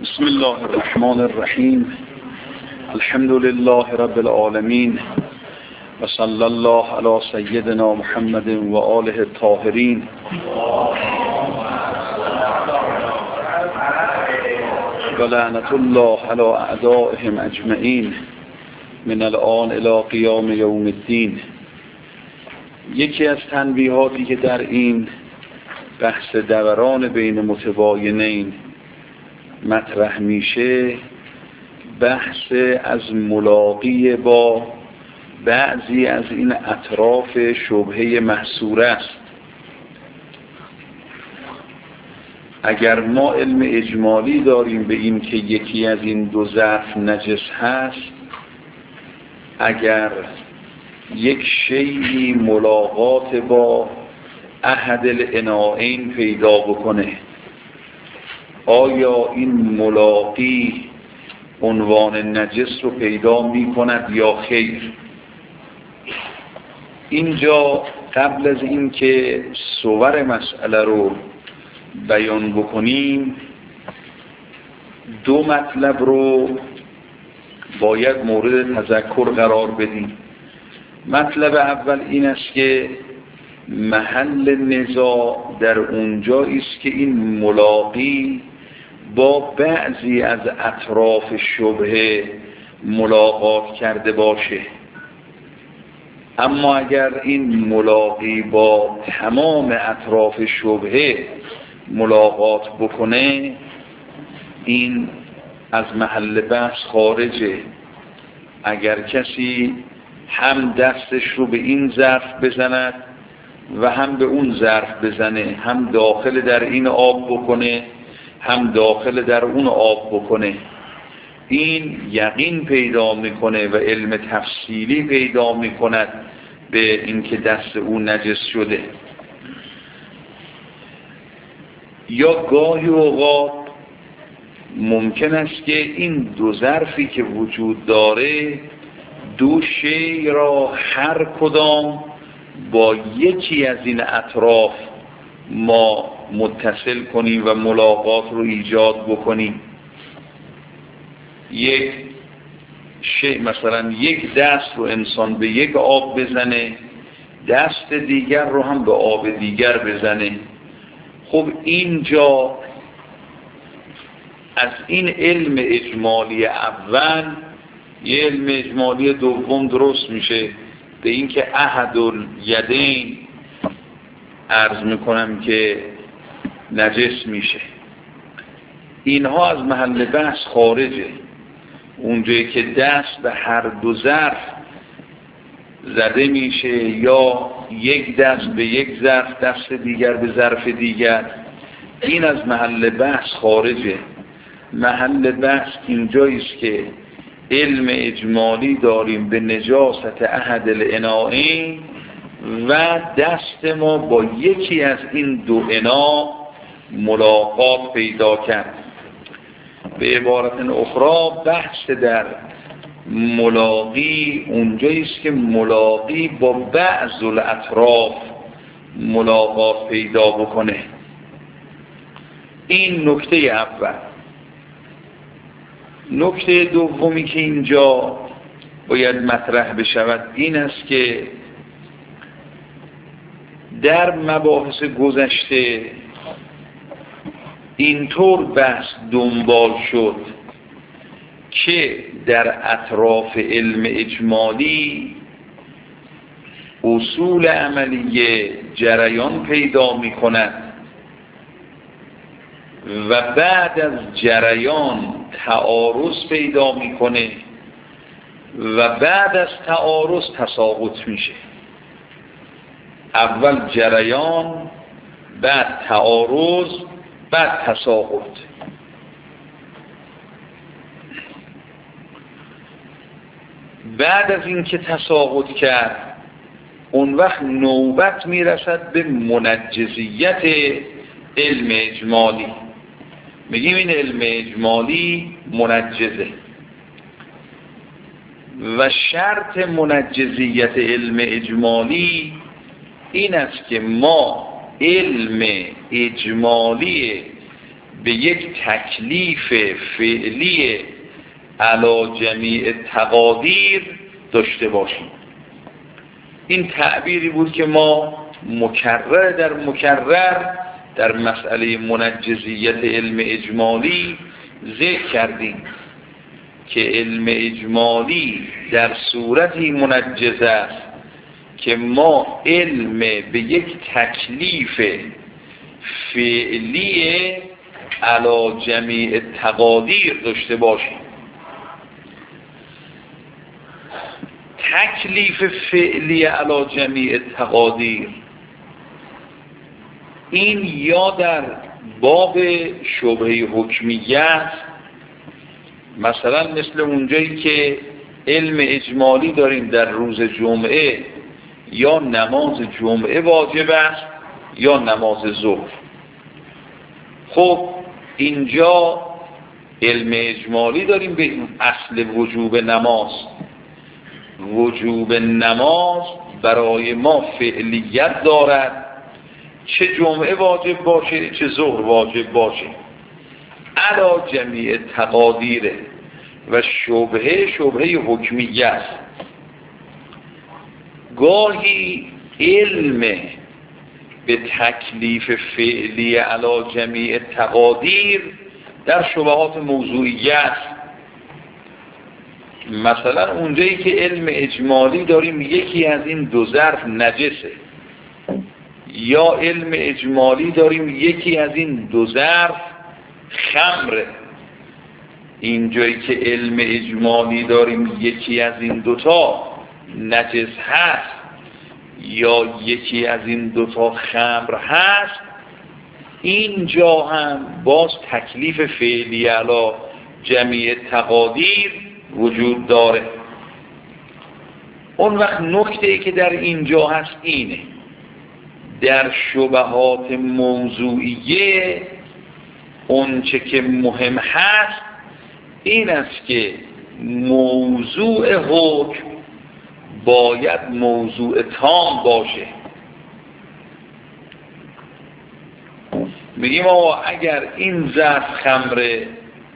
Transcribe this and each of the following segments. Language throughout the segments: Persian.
بسم الله الرحمن الرحیم. الحمد لله رب العالمین و صلی الله علی سیدنا محمد و آله الطاهرین. و لعنت الله علی اعدائهم اجمعین من الان الی قیام یوم الدین. یکی از تنبیهاتی که در این بحث دوران بین متباینین مطرح میشه، بحث از ملاقی با بعضی از این اطراف شبهه محصوره است. اگر ما علم اجمالی داریم به این که یکی از این دو ظرف نجس هست، اگر یک شیئی ملاقات با احد الاناءین پیدا بکنه، آیا این ملاقی عنوان نجس رو پیدا می کند یا خیر؟ اینجا قبل از این که صور مسئله رو بیان بکنیم، دو مطلب رو باید مورد تذکر قرار بدیم. مطلب اول این است که محل نزاع در اونجایی است که این ملاقی با بعضی از اطراف شبهه ملاقات کرده باشه، اما اگر این ملاقی با تمام اطراف شبهه ملاقات بکنه، این از محل بحث خارجه. اگر کسی هم دستش رو به این ظرف بزند و هم به اون ظرف بزنه، هم داخل در این آب بکنه هم داخل در اون آب بکنه، این یقین پیدا میکنه و علم تفصیلی پیدا میکند به اینکه دست اون نجس شده. یا گاهی اوقات ممکن است که این دو ظرفی که وجود داره، دو شی را هر کدام با یکی از این اطراف ما متصل کنیم و ملاقات رو ایجاد بکنیم. یک شی، مثلا یک دست رو انسان به یک آب بزنه، دست دیگر رو هم به آب دیگر بزنه. خب اینجا از این علم اجمالی اول یه علم اجمالی دوم درست میشه، به این که احد الیدین عرض میکنم که نجس میشه. اینها از محل بحث خارجه. اونجایی که دست به هر دو ظرف زده میشه، یا یک دست به یک ظرف، دست دیگر به ظرف دیگر، این از محل بحث خارجه. محل بحث اینجایی است که علم اجمالی داریم به نجاست احد الاناءین و دست ما با یکی از این دو انا ملاقات پیدا کرد. به عبارت اخرى بحث در ملاقی اونجایی است که ملاقی با بعض الاطراف ملاقات پیدا بکنه. این نکته اول. نکته دومی که اینجا باید مطرح بشود این است که در مباحث گذشته اینطور بحث دنبال شد که در اطراف علم اجمالی اصول عملیه جریان پیدا می کند و بعد از جریان تعارض پیدا میکنه و بعد از تعارض تساقط میشه. اول جریان، بعد تعارض، بعد تساقط. بعد از اینکه تساقط کرد، اون وقت نوبت میرسد به منجزیت علم اجمالی. میگیم این علم اجمالی منجزه و شرط منجزیت علم اجمالی این است که ما علم اجمالی به یک تکلیف فعلی علی جمیع تقادیر داشته باشیم. این تعبیری بود که ما مکرر در مسئله منجزیت علم اجمالی ذکر کردیم که علم اجمالی در صورتی منجز است که ما علم به یک تکلیف فعلی علی جمیع تقادیر داشته باشیم. تکلیف فعلی علی جمیع تقادیر این یا در باب شبهه حکمیت، مثلا مثل اونجایی که علم اجمالی داریم در روز جمعه یا نماز جمعه واجب است یا نماز ظهر. خب اینجا علم اجمالی داریم به اصل وجوب نماز. وجوب نماز برای ما فعلیت دارد، چه جمعه واجب باشه چه ظهر واجب باشه، علی جمیع تقادیره و شبهه حکمیه است. گاهی علم به تکلیف فعلی علی جمیع تقادیر در شبهات موضوعیه است. مثلا اونجایی که علم اجمالی داریم یکی از این دو ظرف نجسه، یا علم اجمالی داریم یکی از این دو ظرف خمره. اینجایی که علم اجمالی داریم یکی از این دوتا نجس هست یا یکی از این دوتا خمر هست، اینجا هم باز تکلیف فعلی علی جمیع تقادیر وجود داره. اون وقت نکته‌ای که در اینجا هست اینه، در شبهات موضوعیه اون چه که مهم هست این است که موضوع حکم باید موضوع تام باشه. میگیم آقا اگر این ظرف خمره،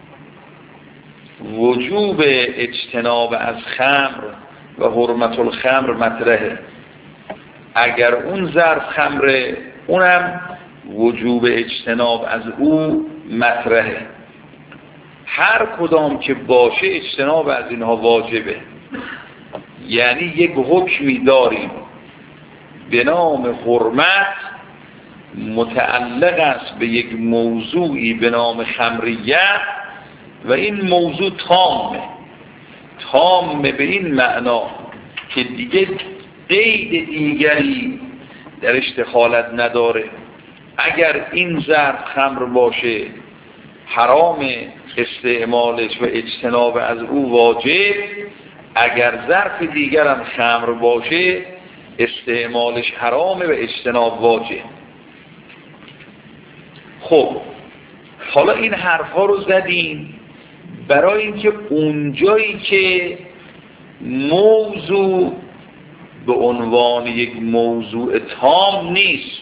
وجوب اجتناب از خمر و حرمت الخمر مطرحه. اگر اون ظرف خمره، اونم وجوب اجتناب از او مطرحه. هر کدام که باشه اجتناب از اینها واجبه. یعنی یک حکمی داریم به نام حرمت متعلق است به یک موضوعی به نام خمریت و این موضوع تامه به این معنا که دیگه قید دیگری درش دخالت نداره. اگر این ظرف خمر باشه حرام استعمالش و اجتناب از او واجب، اگر ظرف دیگر هم خمر باشه استعمالش حرامه و اجتناب واجب. خب حالا این حرفا رو زدیم برای اینکه اونجایی که موضوع به عنوان یک موضوع تام نیست،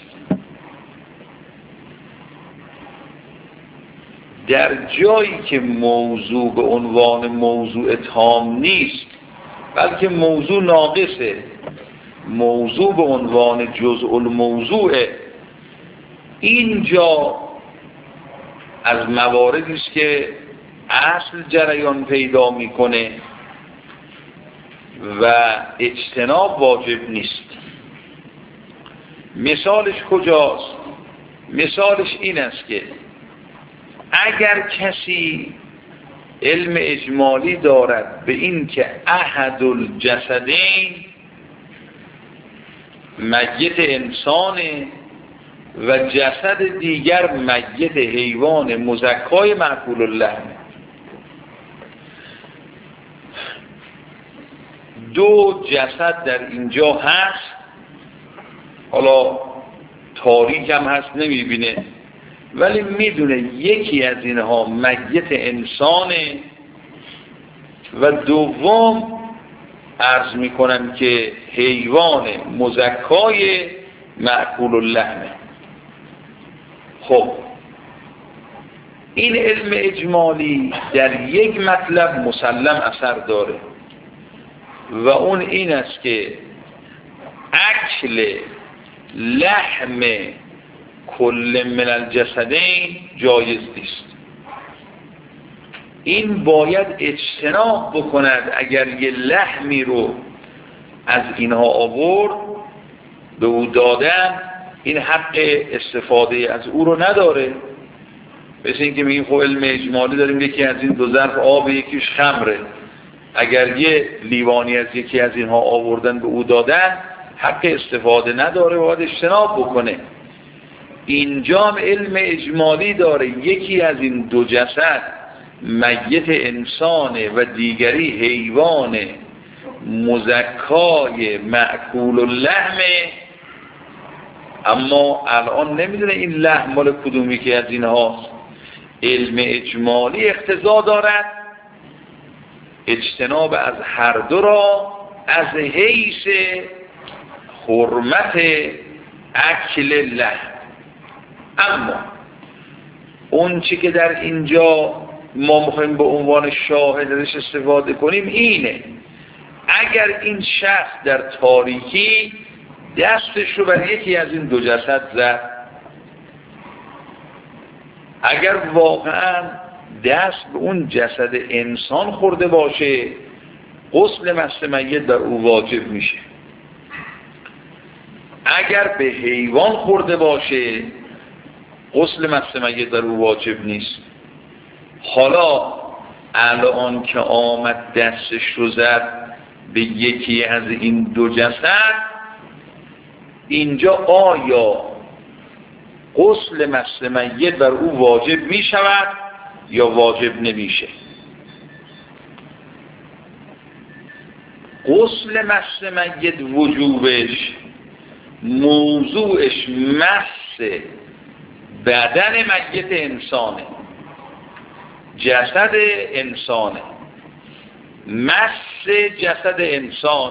در جایی که موضوع به عنوان موضوع تام نیست بلکه موضوع ناقصه، موضوع به عنوان جزء الموضوعه، اینجا از مواردی است که اصل جریان پیدا میکنه و اجتناب واجب نیست. مثالش کجاست؟ مثالش این است که اگر کسی علم اجمالی دارد به این که احد الجسدین میت انسانه و جسد دیگر میت حیوان مزکای معقول اللحم، دو جسد در اینجا هست، حالا تاریک هم هست نمیبینه ولی میدونه یکی از اینها میت انسانه و دوم عرض میکنم که حیوان مزکای معقول اللحمه. خب این علم اجمالی در یک مطلب مسلم اثر داره و اون این است که اکل لحم کل من الجسدین جایز نیست. این باید اجتناب بکند. اگر یه لحمی رو از اینها آورد به او دادن، این حق استفاده از او رو نداره. مثل این که میگیم خب علم اجمالی داریم، یکی از این دو ظرف آب یکیش خمره، اگر یه لیوانی از یکی از اینها آوردن به او دادن حق استفاده نداره، باید اجتناب بکنه. اینجا هم علم اجمالی داره، یکی از این دو جسد میت انسانه و دیگری حیوان مزکای مأکول اللحمه، اما الان نمیدونه این لحم مال کدومی که از اینهاست. علم اجمالی اقتضا دارد اجتناب از هر دو را از حیث حرمت اکل لحم. اما اون چی که در اینجا ما میخوایم به عنوان شاهد ازش استفاده کنیم اینه، اگر این شخص در تاریکی دستش رو بر یکی از این دو جسد زد، اگر واقعا دست به اون جسد انسان خورده باشه غسل مست میت بر او واجب میشه. اگر به حیوان خورده باشه غسل مست میت بر او واجب نیست. حالا الان که آمد دستش رو زد به یکی از این دو جسد، اینجا آیا غسل مست میت بر او واجب می شود یا واجب نمیشه؟ غسل مست میت وجوبش موضوعش مس بدن میت انسانه، جسد انسانه، مس جسد انسان.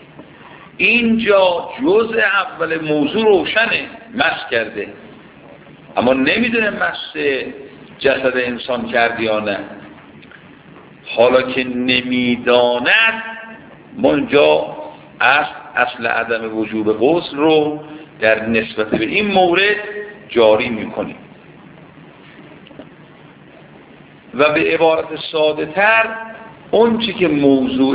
اینجا جزء اول موضوع روشنه، مس کرده، اما نمیدونه مس جسد انسان کردی یا نه. حالا که نمیداند ما اینجا اصل عدم وجوب غسل رو در نسبت به این مورد جاری میکنیم و به عبارت ساده تر اون چی که موضوع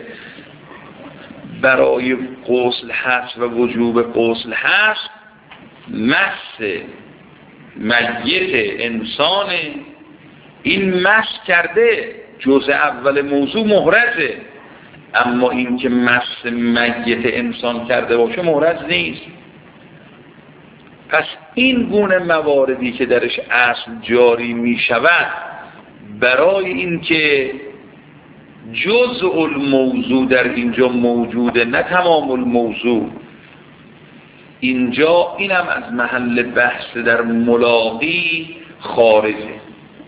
برای غسل هست و وجوب غسل هست مس میت انسان، این مس کرده جزء اول موضوع محرزه، اما این که مس میت انسان کرده باشه محرز نیست. پس این گونه مواردی که درش اصل جاری می شود برای این که جزء الموضوع در اینجا موجوده نه تمام الموضوع، اینجا اینم از محل بحث در ملاقی خارجه.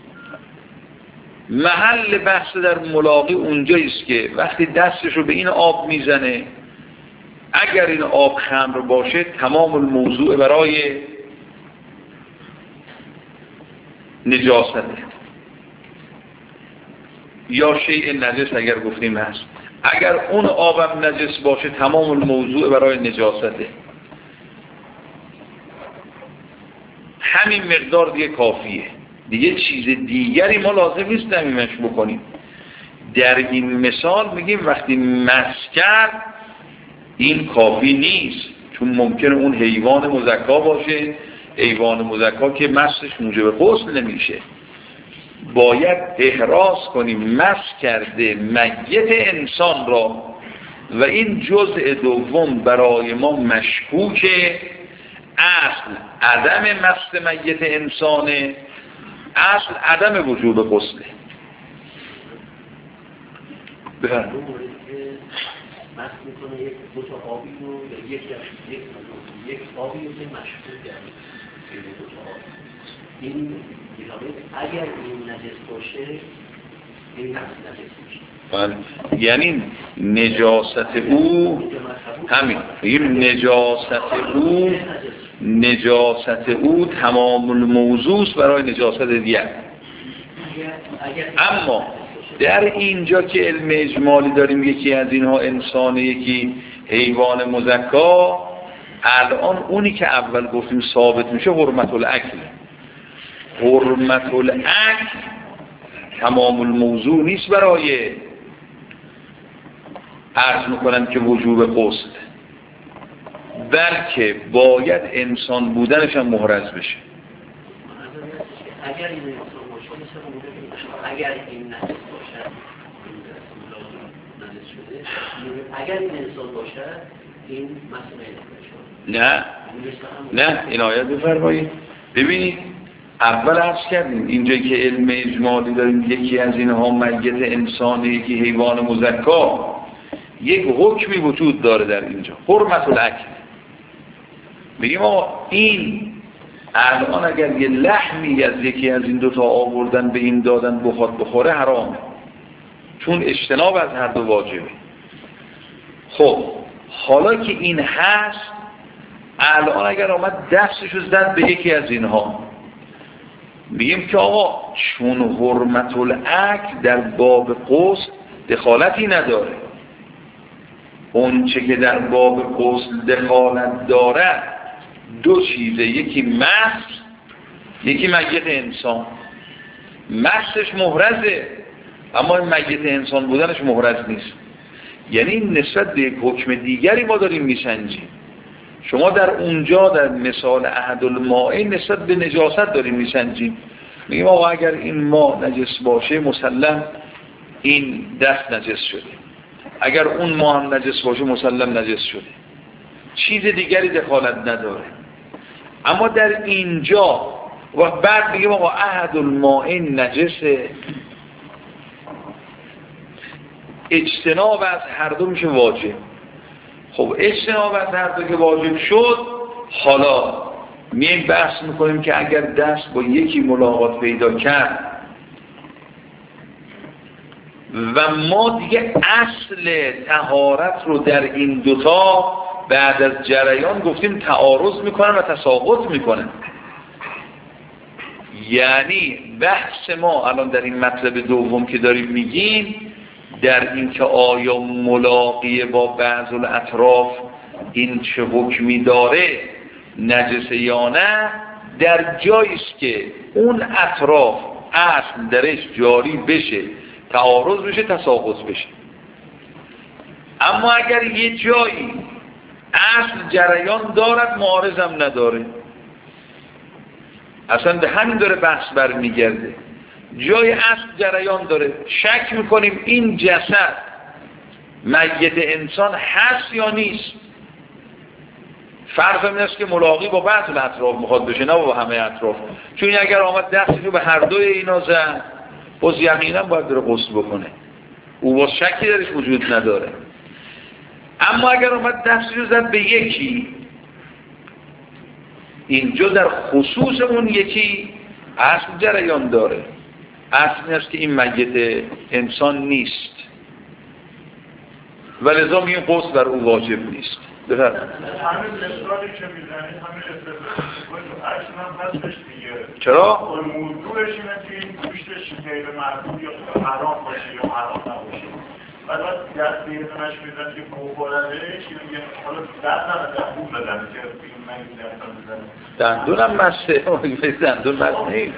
محل بحث در ملاقی اونجاییست که وقتی دستش رو به این آب میزنه، اگر این آب خمر باشه تمام الموضوع برای نجاسته، یا شیء نجس اگر گفتیم هست. اگر اون آبم نجس باشه تمام الموضوع برای نجاسته. همین مقدار دیگه کافیه، دیگه چیز دیگری ما لازم نیست نمیمش بکنیم. در این مثال میگیم وقتی مس کرد این کافی نیست، چون ممکنه اون حیوان مزکا باشه، حیوان مزکا که مسش موجب غسل نمیشه. باید احراز کنیم مس کرده میت انسان را و این جزء دوم برای ما مشکوکه. اصل عدم مس میت انسانه، اصل عدم وجوب غسله. مس میکنه یک دو تا آبی رو یا یک آبی رو که مشکوک کرده دو تا آب. این اگر این نجس باشه این نجس میشه. یعنی نجاست او همین، این نجاست او تمام الموضوع برای نجاست دیگر. اما در اینجا که علم اجمالی داریم یکی از اینها انسان، یکی حیوان مزکا، الان اونی که اول گفتیم ثابت میشه حرمت الاکل. حرمت الاکل تمام الموضوع نیست برای عرض میکنم که وجوب غسل، بلکه باید انسان بودنش هم محرز بشه. اگر این انسان باشه، اگر این نجس باشه، نجس شده، اگر این انسان باشه این مسئله نه این آیت بفرمایید. ببینید اول عرض کردیم اینجا که علم اجمالی داریم یکی از اینها میت انسان، یکی حیوان مزکا، یک حکمی وجود داره در اینجا، حرمت الاکل. بگیم آقا این الان اگر یه لحمی از یکی از این دوتا آوردن به این دادن بخواد بخوره حرامه، چون اجتناب از هر دو واجبه. خب حالا که این هست، الان اگر آمد دستشو زد به یکی از اینها، میگیم که آقا چون حرمت الاکل در باب غسل دخالتی نداره، اون چه که در باب غسل دخالت داره دو چیزه، یکی مس، یکی میت انسان. مسش محرزه اما میت انسان بودنش محرز نیست. یعنی نسبت به یک حکم دیگری ما داریم میسنجیم. شما در اونجا در مثال احد الماء نسبت به نجاست داریم میسنجیم، میگیم آقا اگر این ما نجس باشه مسلم این دست نجس شده، اگر اون ما هم نجس باشه مسلم نجس شده، چیز دیگری دخالت نداره. اما در اینجا و بعد میگیم آقا احد الماء نجسه، اجتناب از هر دو میشه واجب. خب اجتناب از هر دو که واجب شد، حالا میایم بحث میکنیم که اگر دست با یکی ملاقات پیدا کرد و ما دیگه اصل طهارت رو در این دوتا بعد از جریان گفتیم تعارض میکنن و تساقط میکنن. یعنی بحث ما الان در این مطلب دوم که داریم میگیم در این که آیا ملاقیه با بعض الاطراف این چه حکمی داره نجسه یا نه، در جایی است که اون اطراف اصل درش جاری بشه، تعارض بشه، تساقط بشه. اما اگر یه جایی اصل جریان دارد معارض هم نداره، اصلا به همین داره بحث برمیگرده، جای اصل جریان داره، شک میکنیم این جسد میت انسان هست یا نیست. فرض این است که ملاقی با بعض الاطراف میخواد بشه نه با همه اطراف، چون اگر آمد دستشو به هر دوی اینا زد باز یقینا باید داره غسل بکنه، او باز شکی درش وجود نداره. اما اگر آمد دستشو زد به یکی، اینجا در خصوص اون یکی اصل جریان داره، اصل این است که این میت انسان نیست و لذا میگیم غسل بر او واجب نیست. بفرمایید. همین مثالی که میزنید همین استفاده اصلا هم هستش دیگه. چرا؟ موضوعش اینه که این گوشتش غیر معقول یا حرام باشه یا حرام نباشه. بعد دست به یه دونش میزن که بخوردهش میگه حالا دست هم دندون بزنه که این من این دست هم بزنه. دندون هم مسته، دندون مسته نیست.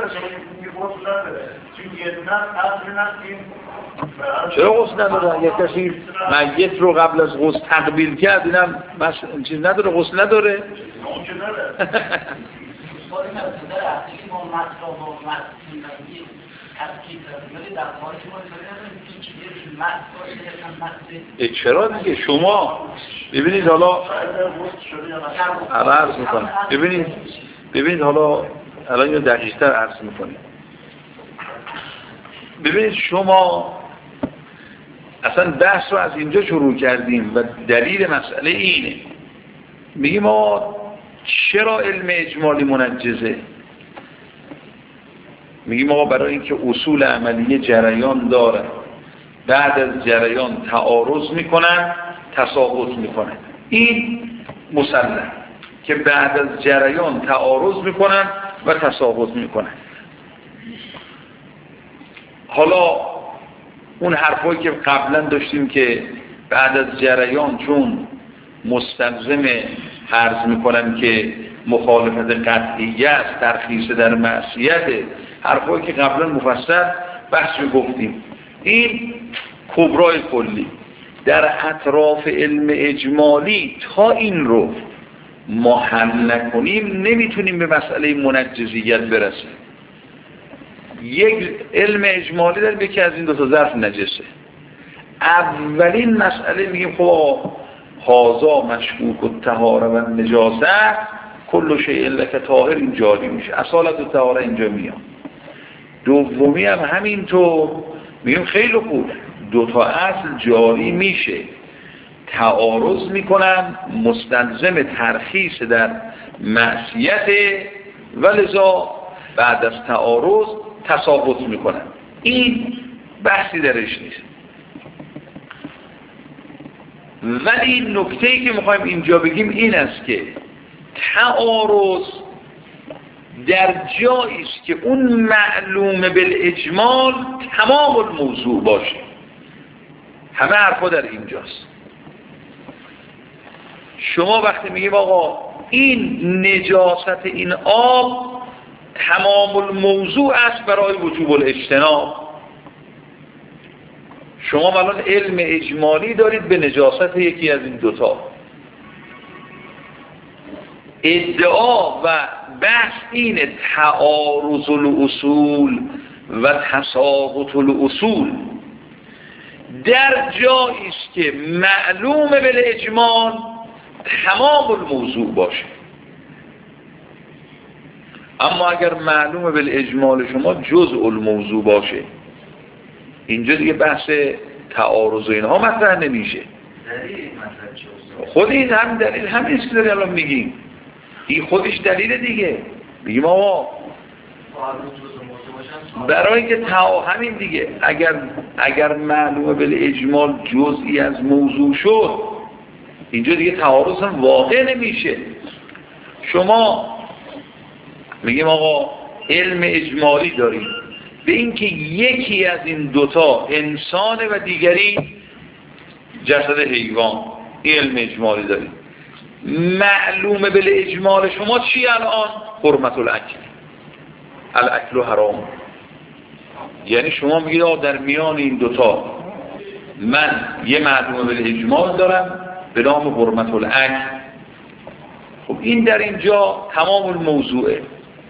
چرا غسل نداره؟ یک کسی میت رو قبل از غسل تقبیل کرد اینم چیز نداره، غسل نداره؟ ممکن نداره. چرا دیگه شما ببینید حالا عرض میکنم، ببینید حالا الان اینو دقیق‌تر عرض میکنیم. ببینید شما اصلا بحث رو از اینجا شروع کردیم و دلیل مسئله اینه، میگیم ما چرا علم اجمالی منجزه؟ میگیم آقا برای اینکه اصول عملیه جریان داره، بعد از جریان تعارض میکنن، تساقط میکنن. این مسلم که بعد از جریان تعارض میکنن و تساقط میکنن. حالا اون حرفایی که قبلا داشتیم که بعد از جریان چون مستلزم عرض میکنم که مخالفت قطعیه است، ترخیص در معصیت، حرفایی که قبلا مفصل بحث گفتیم. این کبرای کلی در اطراف علم اجمالی تا این رو ما حل نکنیم نمیتونیم به مسئله منجزیت برسیم. یک علم اجمالی داریم که از این دو تا ظرف نجسه. اولین مسئله میگیم خب هازا مشکوک الطهاره و نجاسه، کل شیء لک طاهر این جاری میشه، اصالت الطهاره اینجا میاد. دومی هم همینطور میگیم خیلی خوب دو تا اصل جاری میشه، تعارض میکنن، مستلزم ترخیص در معصیت، ولذا بعد از تعارض تساقط میکنن. این بحثی درش نیست. ولی نکته‌ای که میخوایم اینجا بگیم این است که تعارض در جایی است که اون معلوم بالاجمال تمام الموضوع باشه. همه حرفا در اینجاست. شما وقتی میگیم آقا این نجاست این آب تمام الموضوع است برای وجوب الاجتناب، شما الان علم اجمالی دارید به نجاست یکی از این دوتا. ادعا و بحث اینه تعارض الاصول و تساقط الاصول در جایی است که معلوم بالاجمال تمام الموضوع باشه. اما اگر معلوم بالاجمال شما جزء الموضوع باشه، اینجا دیگه بحث تعارض و اینها مطرح نمیشه. خود این هم دلیل همین که داری الان میگیم، این خودش دلیل دیگه. بگیم آقا برای که همین دیگه اگر معلومه بالاجمال جزئی از موضوع شد، اینجا دیگه تعارض هم واقع نمیشه. شما میگیم آقا علم اجمالی داریم به اینکه یکی از این دوتا انسانه و دیگری جسد حیوان، علم اجمالی داریم. معلومه بالاجمال شما چی الان؟ حرمت الاکل، الاکل حرام. یعنی شما میگید آقا در میان این دوتا من یه معلومه بالاجمال دارم به نام حرمت الاکل. خب این در اینجا تمام الموضوعه.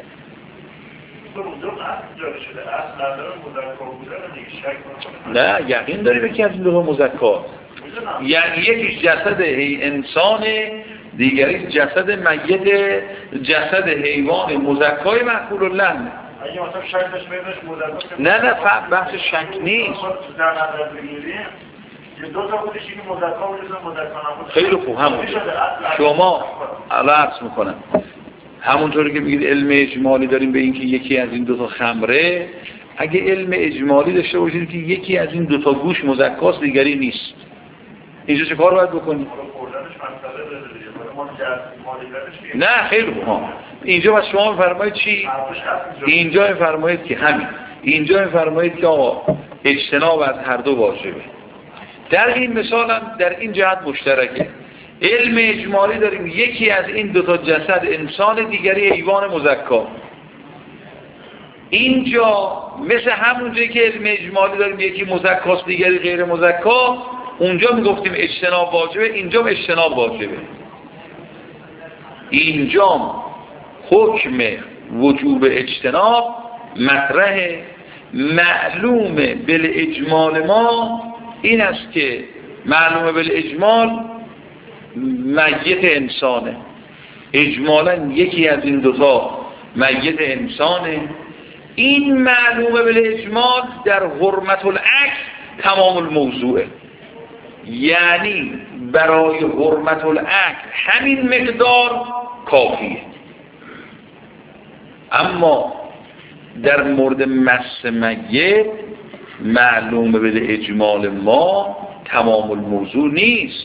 نه یقین داری به که از این دو مذکر، یعنی یکیش جسد انسانه، دیگری جسد میت، جسد حیوان مذکر معقول اللحم. اگه مثلا شکلش بینش مذکر، نه بحث شک نیست. در نظر بگیریم یه دو تا خودش این مذکر و مذکر. خیلی خوب همون شما عرض میکنم همونطوری که میگید علم اجمالی داریم به اینکه یکی از این دوتا خمره، اگه علم اجمالی داشته باشید که یکی از این دوتا گوش مذکر دیگری نیست، اینجا چه کار باید بکنید؟ نه خیلی خوب. اینجا بس شما میفرمایید چی؟ اینجا میفرمایید که همین، اینجا میفرمایید که آقا اجتناب از هر دو واجبه. در این مثال هم در این جهت مشترکه. علم اجمالی داریم یکی از این دوتا جسد انسان، دیگری حیوان مذکر. اینجا مثل همونجایی که علم اجمالی داریم یکی مذکر دیگری غیر مذکر، اونجا میگفتیم اجتناب واجبه، اینجا اجتناب واجبه. اینجا حکم وجوب اجتناب مطرح. معلوم بالاجمال ما این است که معلوم بالاجمال میت انسانه، اجمالا یکی از این دوتا میت انسانه. این معلومه بالاجمال در حرمت الاکل تمام الموضوعه، یعنی برای حرمت الاکل همین مقدار کافیه. اما در مورد مس میت معلومه بالاجمال ما تمام الموضوع نیست.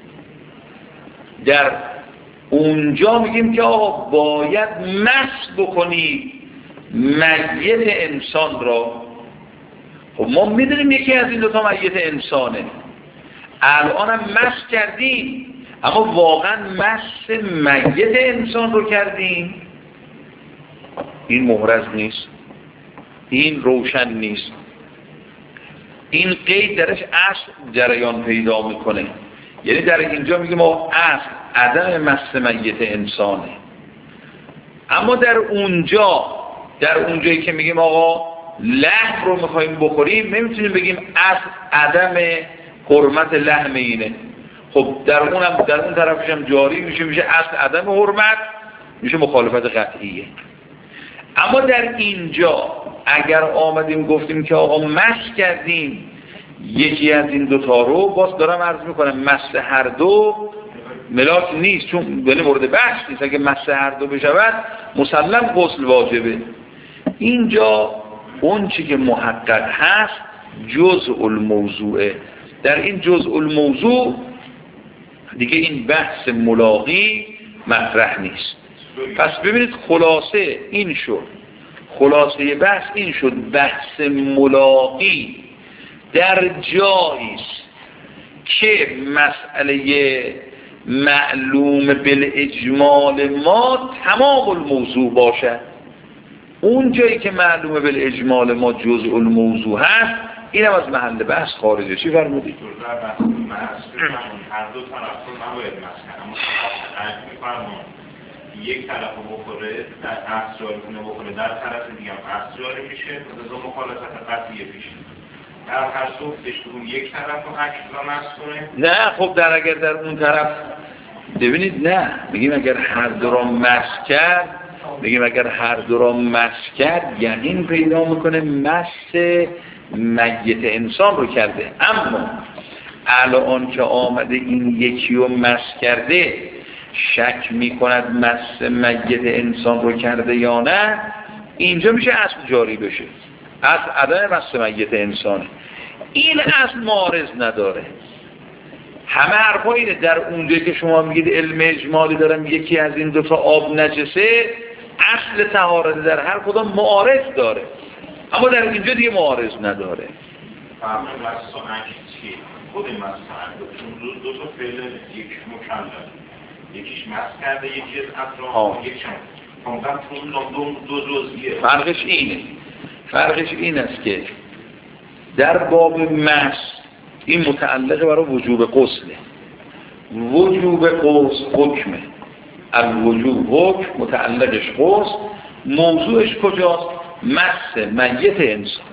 در اونجا میگیم که آقا باید مس بکنی میت انسان را، خب ما میدونیم یکی از این دوتا میت انسانه، الانم مس کردیم، اما واقعا مس میت انسان رو کردیم، این محرز نیست، این روشن نیست، این قید درش اصل جریان پیدا میکنه. یعنی در اینجا میگه ما اصل عدم مس میت انسانه، اما در اونجایی که میگیم آقا لحم رو میخواییم بخوریم، نمیتونیم بگیم اصل عدم حرمت لحم اینه. خب در اون طرفش هم جاری میشه اصل عدم حرمت، میشه مخالفت قطعیه. اما در اینجا اگر آمدیم گفتیم که آقا مس کردیم یکی از این دوتا رو، باز دارم عرض میکنم مس هر دو ملاک نیست، چون بله مورد بحث نیست. اگه مس هر دو بشود مسلم غسل واجبه. اینجا اون چی که محقق هست جزء الموضوعه. در این جزء الموضوع دیگه این بحث ملاقی مطرح نیست. پس ببینید خلاصه این شد، خلاصه بحث این شد، بحث ملاقی در جایی است که مسئله معلوم بالاجمال ما تمام الموضوع باشد. اون جایی که معلوم بالاجمال ما جزء الموضوع هست، اینم از محل بحث خارجه. چی فرمودید؟ هر دو طرف رو نباید مسکنه، یک طرف رو بخوره در اصل جاری کنه بخوره، در طرف دیگه هم اصل جاری میشه، لذا مخالفت قطعیه پیش در هر صفتش کنون یک طرف رو اکلا مسکنه. نه خب اگر در اون طرف ببینید، نه میگیم اگر هر دو را مس کرد، میگیم اگر هر دو را مس کرد یقین پیدا میکنه مس میت انسان رو کرده. اما الان که آمده این یکی رو مس کرده، شک میکند مس میت انسان رو کرده یا نه، اینجا میشه اصل جاری بشه، اصل عدم مس میت انسانه. این اصل معارض نداره. همه حرفا اینه. در اونجایی که شما میگید علم اجمالی دارم یکی از این دوتا آب نجسه، اصل طهارت در هر کدام معارض داره، اما در اینجا دیگه معارض نداره. فرق مس و انک چیه؟ خود مس و انک دو تا فعل یک مکلف، یکیش مس کرده یکی از اطراف یکیش هم دو جزئیه. فرقش این است که در باب مس این متعلق برای وجوب غسله. وجوب غسل حکمه، الوجوب حکم، متعلقش غسل، موضوعش کجاست؟ مس میت انسان.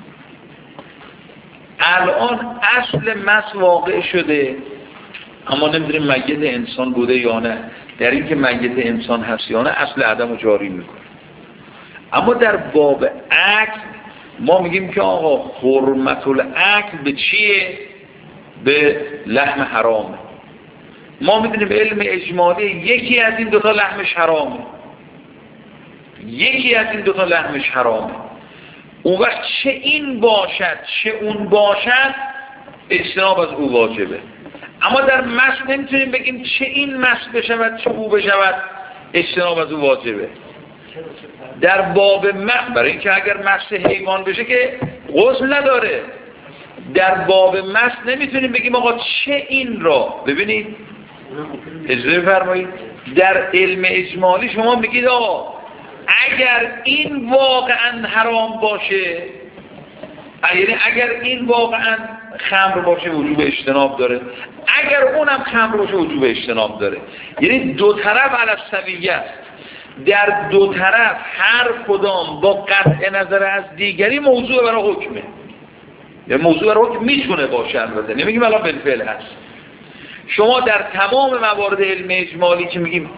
الان اصل مس واقع شده، اما نمیدونیم میت انسان بوده یا نه. در این که میت انسان هست یا نه اصل عدم رو جاری میکنه. اما در باب عقل ما میگیم که آقا حرمت العقل به چیه؟ به لحم حرامه. ما میدونیم علم اجمالی یکی از این دوتا لحمش حرامه، یکی از این دوتا لحمش حرامه. اون وقت چه این باشد چه اون باشد اجتناب از او واجبه. اما در مس نمیتونیم بگیم چه این مس بشود چه او بشود اجتناب از او واجبه. در باب مس، برای اینکه اگر مس حیوان بشه که غسل نداره، در باب مس نمیتونیم بگیم آقا چه این را. ببینید اجازه فرمایید، در علم اجمالی شما میگید آقا اگر این واقعا حرام باشه، یعنی اگر این واقعا خمر باشه وجوب اجتناب داره، اگر اونم خمر باشه وجوب اجتناب داره. یعنی دو طرف علی السویه است. در دو طرف هر کدام با قطع نظر از دیگری موضوع برای حکمه، یعنی موضوع برای حکم میتونه باشه، البته نمیگیم الان بالفعل هست. شما در تمام موارد علم اجمالی که میگیم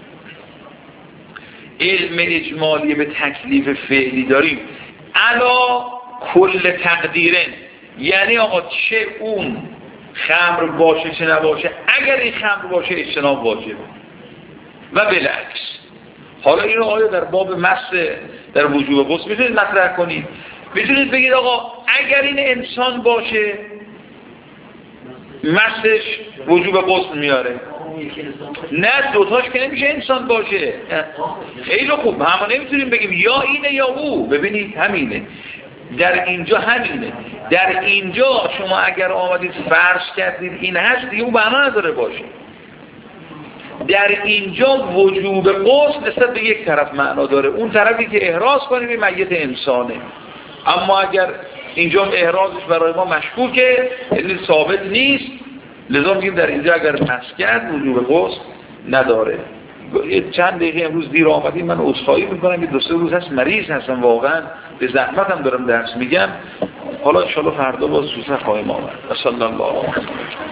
علم اجمالی به تکلیف فعلی داریم، علا کل تقدیرن، یعنی آقا چه اون خمر باشه چه نباشه، اگر این خمر باشه اجتناب واجبه و بالعکس. حالا این رو آیا در باب مس در وجوب غسل میتونید مطرح کنید؟ میتونید بگید آقا اگر این انسان باشه مسش وجوب غسل میاره. نه دوتاش که نمیشه انسان باشه. خیلی خوب، همه نمیتونیم بگیم یا اینه یا او. ببینید همینه، در اینجا همینه. در اینجا شما اگر آمدید فرض کردید این هست دیگه اون معنا نداره باشه. در اینجا وجوب غسل نسبت به یک طرف معنا داره، اون طرفی که احراز کنیم به میت انسانه. اما اگر اینجا احرازش برای ما مشکوکه، یعنی ثابت نیست، لذا میگیم در اینجا اگر پس کرد وجوب غسل نداره. چند دقیقه امروز دیر آمدیم، من عذرخواهی میکنم که 2-3 روز هست مریض هستم، واقعا به زحمتم دارم درس میگم. حالا ان شاءالله فردا باز زودتر خواهیم آمد. صلی الله علیه و سلم.